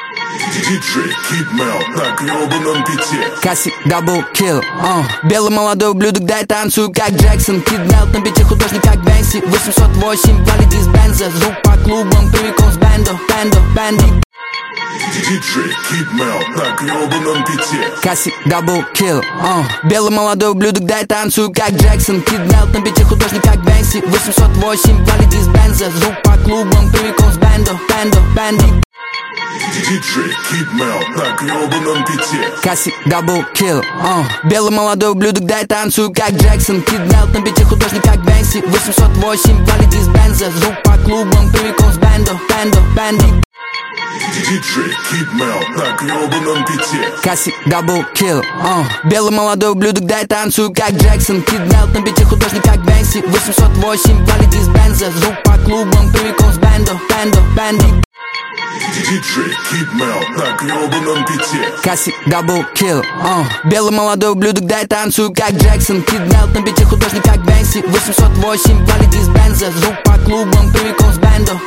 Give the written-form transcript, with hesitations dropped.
Диджей Kid Mel на гребаном бите. Кассик, даблкил, белый молодой ублюдок, дай танцую, как Джексон. Kid Mel на бите, художник, как Бенси. 808, валит из бенза. Звук по клубам, прямиком с бэнди. Диджей Kid Mel на гребаном бите. Кассик, даблкил, белый молодой ублюдок, дай танцую, как Джексон. Kid Mel на бите, художник, как Бенси. 808, валит из бенза. Звук по клубам, прямиком с бэнди. Диджей Kid Mel на гребаном бите. Кассик, даблкил, белый молодой ублюдок, дай танцую, как Джексон. Kid Mel на бите, художник, как Бенси. 808, валит из бенза. Звук по клубам, прямиком с бэнди. Диджей Kid Mel на гребаном бите. Кассик, даблкил, белый молодой ублюдок, дай танцую, как Джексон. Kid Mel на бите, художник, как Бенси. 808, валит из бенза. Звук по клубам, прямиком с бэнди. Диджей Kid Mel на гребаном бите. Кассик, даблкил, белый молодой ублюдок, дай танцую, как Джексон. Kid Mel на бите, художник, как Бенси. 808, валит из бенза. Звук по клубам, прямиком с